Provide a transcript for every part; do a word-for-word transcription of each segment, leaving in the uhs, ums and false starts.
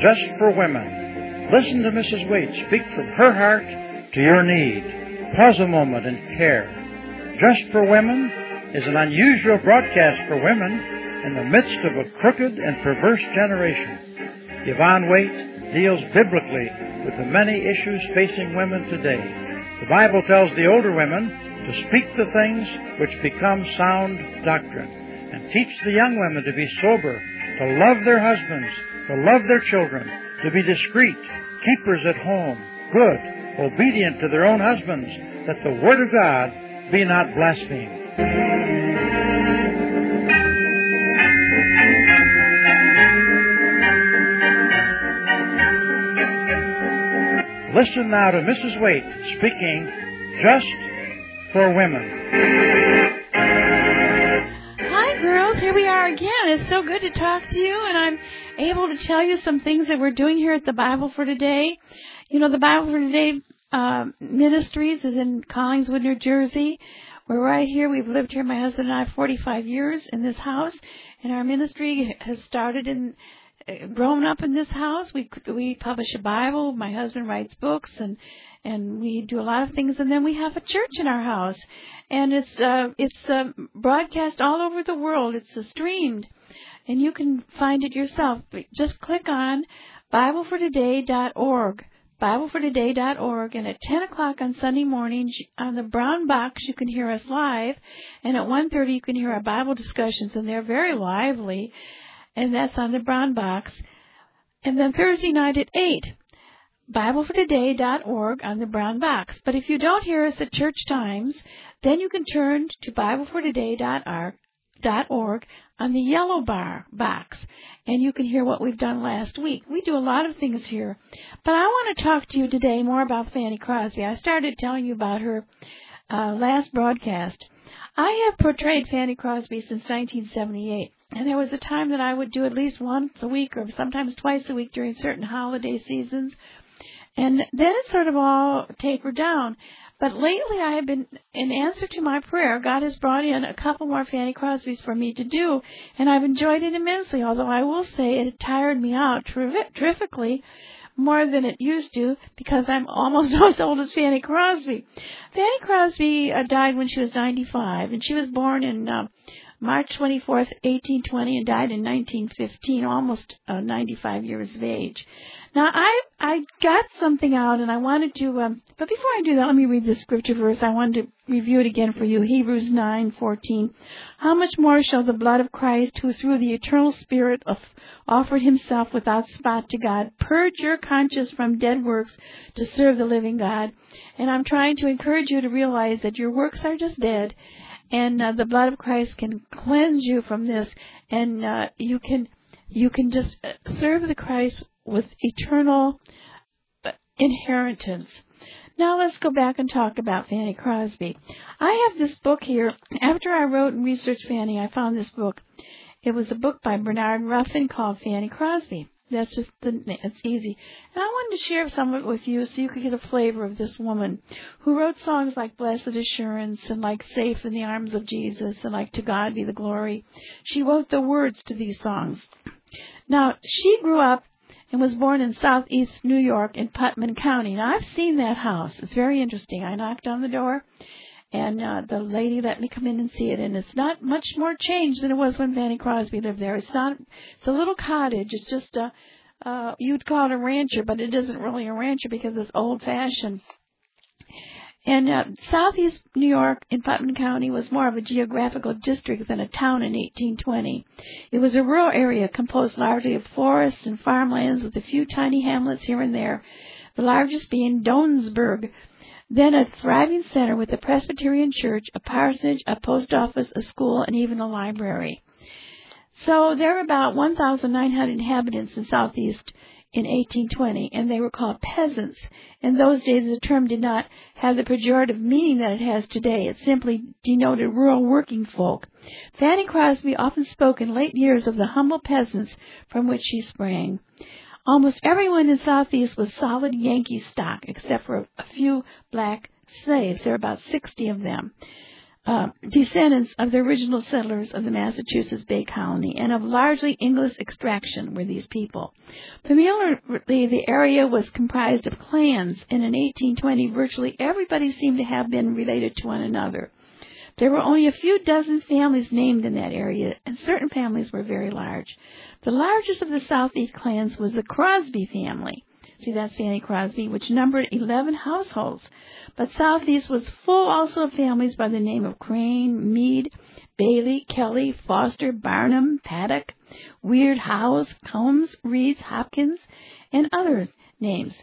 just for women. Listen to Missus Waite speak from her heart to your need. Pause a moment and care. Just for Women is an unusual broadcast for women in the midst of a crooked and perverse generation. Yvonne Waite deals biblically with the many issues facing women today. The Bible tells the older women to speak the things which become sound doctrine, and teach the young women to be sober, to love their husbands, to love their children, to be discreet, keepers at home, good, obedient to their own husbands, that the word of God be not blasphemed. Listen now to Missus Waite speaking just for women. Hi, girls. Here we are again. It's so good to talk to you, and I'm able to tell you some things that we're doing here at the Bible for Today. You know, the Bible for Today uh, Ministries is in Collingswood, New Jersey. We're right here. We've lived here, my husband and I, forty-five years in this house, and our ministry has started in grown up in this house. We we publish a Bible. My husband writes books, and and we do a lot of things. And then we have a church in our house, and it's uh, it's uh, broadcast all over the world. It's uh, streamed, and you can find it yourself. Just click on Bible for Today dot org. Bible for Today dot org, and at ten o'clock on Sunday mornings on the brown box you can hear us live, and at one thirty you can hear our Bible discussions, and they're very lively. And that's on the brown box. And then Thursday night at eight, Bible for Today dot org on the brown box. But if you don't hear us at church times, then you can turn to Bible for Today dot org on the yellow bar box, and you can hear what we've done last week. We do a lot of things here. But I want to talk to you today more about Fanny Crosby. I started telling you about her uh, last broadcast. I have portrayed Fanny Crosby since nineteen seventy-eight. And there was a time that I would do at least once a week or sometimes twice a week during certain holiday seasons. And then it sort of all tapered down. But lately I have been, in answer to my prayer, God has brought in a couple more Fanny Crosbys for me to do. And I've enjoyed it immensely, although I will say it tired me out terri- terrifically more than it used to, because I'm almost as old as Fanny Crosby. Fanny Crosby uh, died when she was ninety-five, and she was born in uh, March twenty-fourth, eighteen twenty, and died in nineteen fifteen, almost uh, ninety-five years of age. Now, I I got something out, and I wanted to, um, but before I do that, let me read the scripture verse. I wanted to review it again for you. Hebrews nine fourteen. How much more shall the blood of Christ, who through the eternal Spirit of, offered himself without spot to God, purge your conscience from dead works to serve the living God? And I'm trying to encourage you to realize that your works are just dead, and uh, the blood of Christ can cleanse you from this, and uh, you can you can just serve the Christ with eternal inheritance. Now let's go back and talk about Fanny Crosby. I have this book here. After I wrote and researched Fanny, I found this book. It was a book by Bernard Ruffin called Fanny Crosby. That's just the, it's easy. And I wanted to share some of it with you so you could get a flavor of this woman who wrote songs like Blessed Assurance and like Safe in the Arms of Jesus and like To God Be the Glory. She wrote the words to these songs. Now, she grew up and was born in southeast New York in Putnam County. Now, I've seen that house. It's very interesting. I knocked on the door, and uh, the lady let me come in and see it. And it's not much more changed than it was when Fanny Crosby lived there. It's not. It's a little cottage. It's just a, uh, you'd call it a rancher, but it isn't really a rancher because it's old-fashioned. And uh, southeast New York in Putnam County was more of a geographical district than a town in eighteen twenty. It was a rural area composed largely of forests and farmlands with a few tiny hamlets here and there, the largest being Doansburg. Then a thriving center with a Presbyterian church, a parsonage, a post office, a school, and even a library. So there were about one thousand nine hundred inhabitants in southeast in eighteen twenty, and they were called peasants. In those days, the term did not have the pejorative meaning that it has today. It simply denoted rural working folk. Fanny Crosby often spoke in late years of the humble peasants from which she sprang. Almost everyone in Southeast was solid Yankee stock, except for a few black slaves. There were about sixty of them. uh, descendants of the original settlers of the Massachusetts Bay Colony and of largely English extraction were these people. Familiarly, the area was comprised of clans, and in eighteen twenty, virtually everybody seemed to have been related to one another. There were only a few dozen families named in that area, and certain families were very large. The largest of the Southeast clans was the Crosby family. See, that's Fanny Crosby, which numbered eleven households. But Southeast was full also of families by the name of Crane, Meade, Bailey, Kelly, Foster, Barnum, Paddock, Weird, Howes, Combs, Reeds, Hopkins, and other names.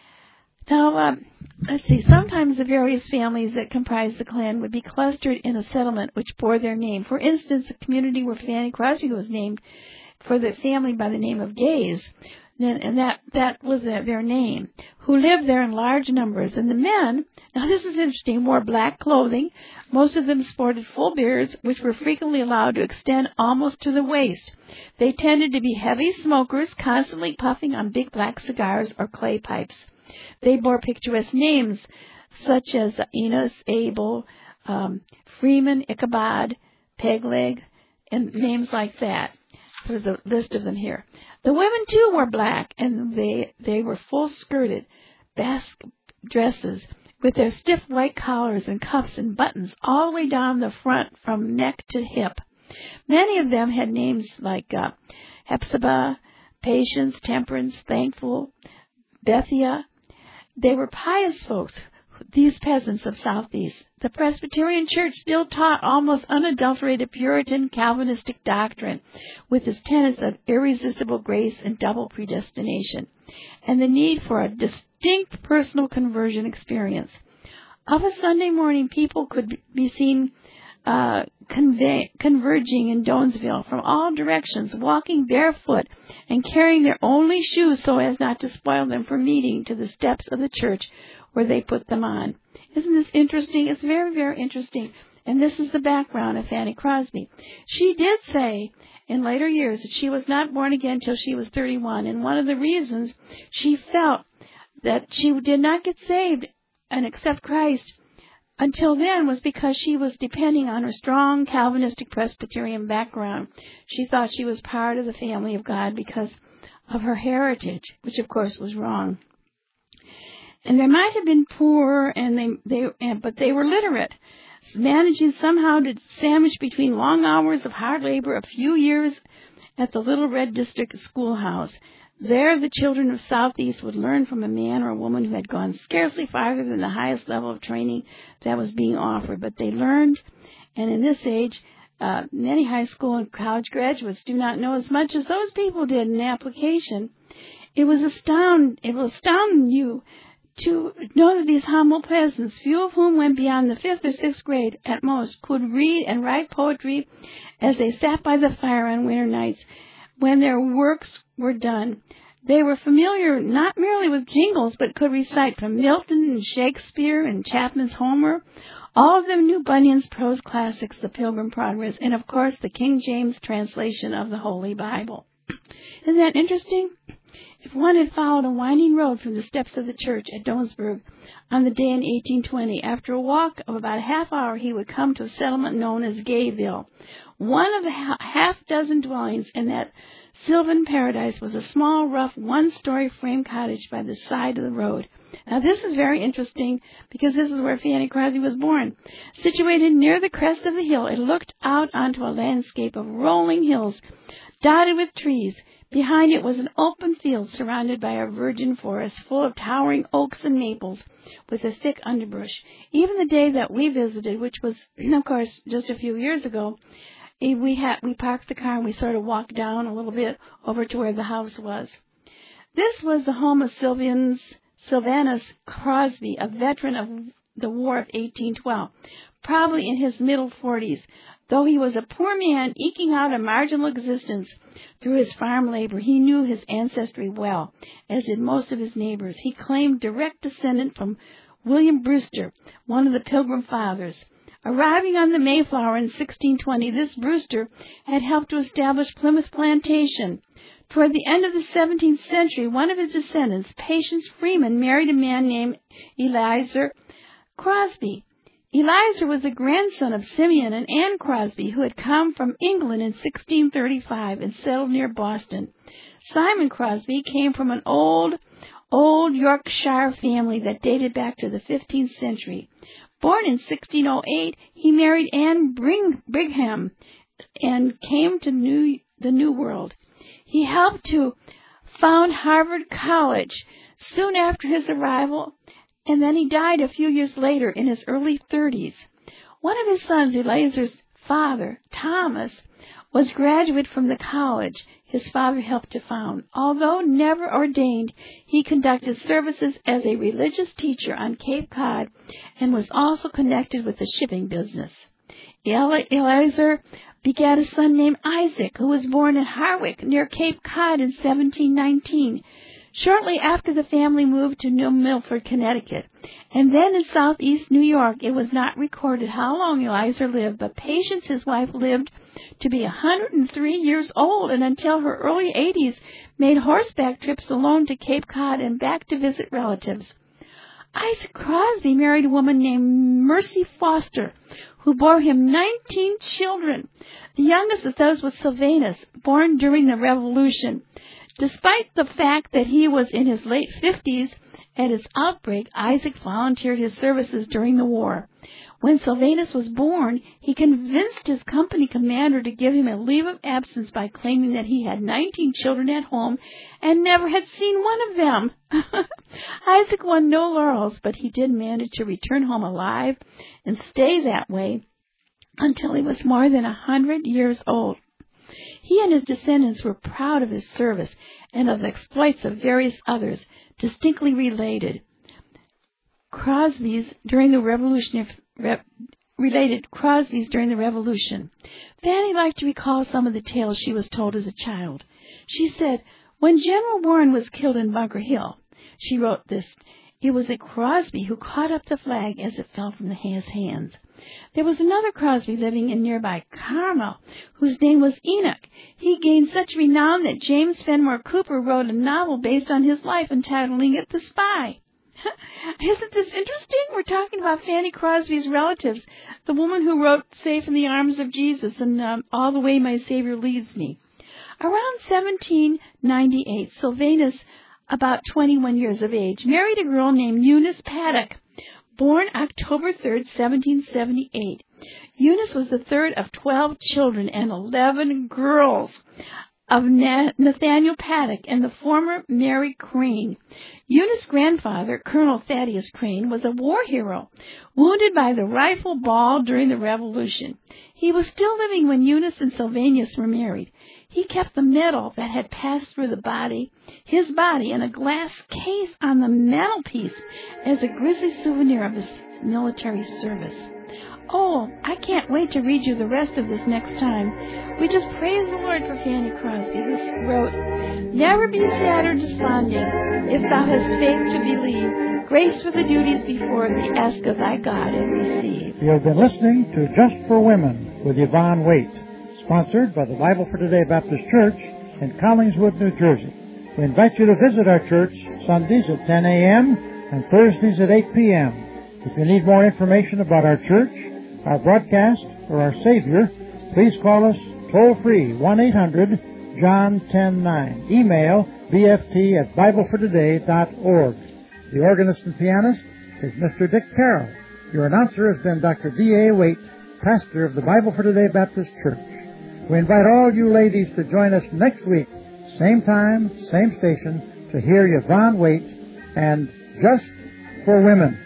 Now, uh, let's see, sometimes the various families that comprised the clan would be clustered in a settlement which bore their name. For instance, the community where Fanny Crosby was named for the family by the name of Gays, and that, that was their name, who lived there in large numbers. And the men, now this is interesting, wore black clothing. Most of them sported full beards, which were frequently allowed to extend almost to the waist. They tended to be heavy smokers, constantly puffing on big black cigars or clay pipes. They bore picturesque names, such as Enos, Abel, um, Freeman, Ichabod, Pegleg, and names like that. There's a list of them here. The women, too, wore black, and they, they were full-skirted basque dresses with their stiff white collars and cuffs and buttons all the way down the front from neck to hip. Many of them had names like uh, Hepzibah, Patience, Temperance, Thankful, Bethia. They were pious folks, these peasants of Southeast. The Presbyterian Church still taught almost unadulterated Puritan Calvinistic doctrine with its tenets of irresistible grace and double predestination, and the need for a distinct personal conversion experience. Of a Sunday morning, people could be seen uh, convey, converging in Doansville from all directions, walking barefoot and carrying their only shoes so as not to spoil them for meeting to the steps of the church where they put them on. Isn't this interesting? It's very, very interesting. And this is the background of Fanny Crosby. She did say in later years that she was not born again till she was thirty-one. And one of the reasons she felt that she did not get saved and accept Christ until then was because she was depending on her strong Calvinistic Presbyterian background. She thought she was part of the family of God because of her heritage, which of course was wrong. And they might have been poor, and they, they, but they were literate, managing somehow to sandwich between long hours of hard labor a few years at the Little Red District schoolhouse. There, the children of Southeast would learn from a man or a woman who had gone scarcely farther than the highest level of training that was being offered. But they learned, and in this age, uh, many high school and college graduates do not know as much as those people did in application. It was astound, it will astound you to know that these humble peasants, few of whom went beyond the fifth or sixth grade at most, could read and write poetry as they sat by the fire on winter nights when their works were done. They were familiar not merely with jingles, but could recite from Milton and Shakespeare and Chapman's Homer. All of them knew Bunyan's prose classics, The Pilgrim Progress, and of course the King James translation of the Holy Bible. Isn't that interesting? If one had followed a winding road from the steps of the church at Doansburg on the day in eighteen twenty, after a walk of about a half hour, he would come to a settlement known as Gayville. One of the ha- half dozen dwellings in that sylvan paradise was a small, rough, one-story frame cottage by the side of the road. Now, this is very interesting because this is where Fanny Crosby was born. Situated near the crest of the hill, it looked out onto a landscape of rolling hills dotted with trees. Behind it was an open field surrounded by a virgin forest full of towering oaks and maples with a thick underbrush. Even the day that we visited, which was, of course, just a few years ago, we had we parked the car and we sort of walked down a little bit over to where the house was. This was the home of Sylvanus, Sylvanus Crosby, a veteran of the War of eighteen twelve, probably in his middle forties. Though he was a poor man eking out a marginal existence through his farm labor, he knew his ancestry well, as did most of his neighbors. He claimed direct descent from William Brewster, one of the Pilgrim Fathers. Arriving on the Mayflower in sixteen twenty, this Brewster had helped to establish Plymouth Plantation. Toward the end of the seventeenth century, one of his descendants, Patience Freeman, married a man named Eliezer Crosby. Eliezer was the grandson of Simeon and Anne Crosby, who had come from England in sixteen thirty-five and settled near Boston. Simon Crosby came from an old, old Yorkshire family that dated back to the fifteenth century. Born in sixteen oh eight, he married Anne Bring- Brigham and came to New, the New World. He helped to found Harvard College soon after his arrival, and then he died a few years later in his early thirties. One of his sons, Eliezer's father, Thomas, was graduate from the college his father helped to found. Although never ordained, he conducted services as a religious teacher on Cape Cod and was also connected with the shipping business. Eliezer begat a son named Isaac, who was born in Harwick near Cape Cod in seventeen nineteen. Shortly after, the family moved to New Milford, Connecticut, and then in southeast New York. It was not recorded how long Eliezer lived, but Patience, his wife, lived to be one hundred three years old, and until her early eighties made horseback trips alone to Cape Cod and back to visit relatives. Isaac Crosby married a woman named Mercy Foster, who bore him nineteen children. The youngest of those was Sylvanus, born during the Revolution. Despite the fact that he was in his late fifties at its outbreak, Isaac volunteered his services during the war. When Sylvanus was born, he convinced his company commander to give him a leave of absence by claiming that he had nineteen children at home and never had seen one of them. Isaac won no laurels, but he did manage to return home alive and stay that way until he was more than a hundred years old. He and his descendants were proud of his service and of the exploits of various others distinctly related. Crosby's during the Revolutionary Re, related Crosby's during the Revolution. Fanny liked to recall some of the tales she was told as a child. She said, "When General Warren was killed in Bunker Hill," she wrote this, "it was a Crosby who caught up the flag as it fell from his hands. There was another Crosby living in nearby Carmel, whose name was Enoch. He gained such renown that James Fenimore Cooper wrote a novel based on his life, entitling it The Spy." Isn't this interesting? We're talking about Fanny Crosby's relatives, the woman who wrote Safe in the Arms of Jesus and um, All the Way My Savior Leads Me. Around seventeen ninety-eight, Sylvanus, about twenty-one years of age, married a girl named Eunice Paddock, born October third, seventeen seventy-eight. Eunice was the third of twelve children and eleven girls of Nathaniel Paddock and the former Mary Crane. Eunice's grandfather, Colonel Thaddeus Crane, was a war hero, wounded by the rifle ball during the Revolution. He was still living when Eunice and Sylvanus were married. He kept the medal that had passed through the body, his body, in a glass case on the mantelpiece as a grisly souvenir of his military service. Oh, I can't wait to read you the rest of this next time. We just praise the Lord for Fanny Crosby, who wrote, "Never be sad or desponding, if thou hast faith to believe. Grace for the duties before thee, ask of thy God and receive." You have been listening to Just for Women with Yvonne Waite, sponsored by the Bible for Today Baptist Church in Collingswood, New Jersey. We invite you to visit our church Sundays at ten a.m. and Thursdays at eight p.m. If you need more information about our church, our broadcast, or our Savior, please call us toll-free, one eight hundred John ten nine. Email b f t at bible for today dot org. The organist and pianist is Mister Dick Carroll. Your announcer has been Doctor D A Waite, pastor of the Bible for Today Baptist Church. We invite all you ladies to join us next week, same time, same station, to hear Yvonne Waite and Just for Women.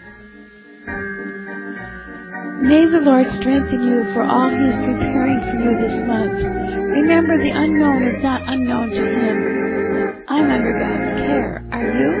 May the Lord strengthen you for all He is preparing for you this month. Remember, the unknown is not unknown to Him. I'm under God's care. Are you?